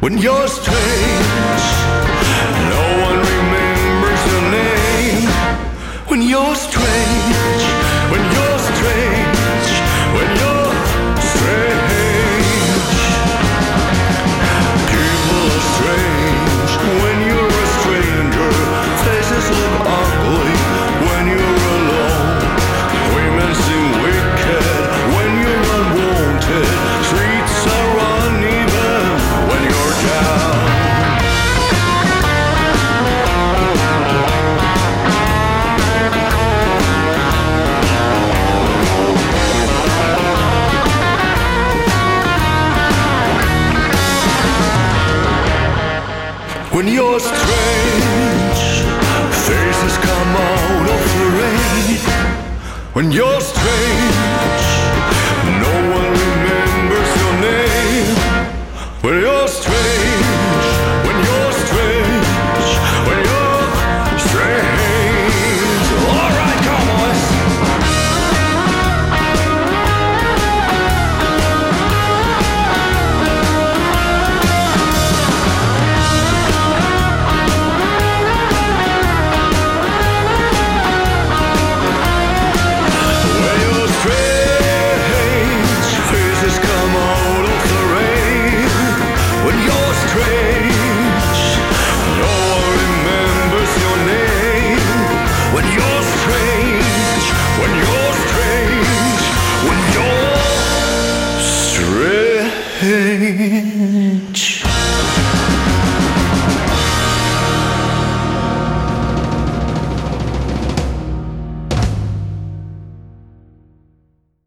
When you're strange, no one remembers your name. When you're strange, when you're strange, when you're strange. People are strange when you're a stranger. Faces look ugly when you're alone. Women seem wicked when you're unwanted. Streets are uneven when you're down. When you're strange, faces come out of the rain. When you're strange, no one remembers your name. When you're strange, when you're strange, when you're strange. All right, cowboys. When you're strange, faces come out of the rain. When you're strange, no one remembers your name. When you're strange, when you're strange, when you're strange.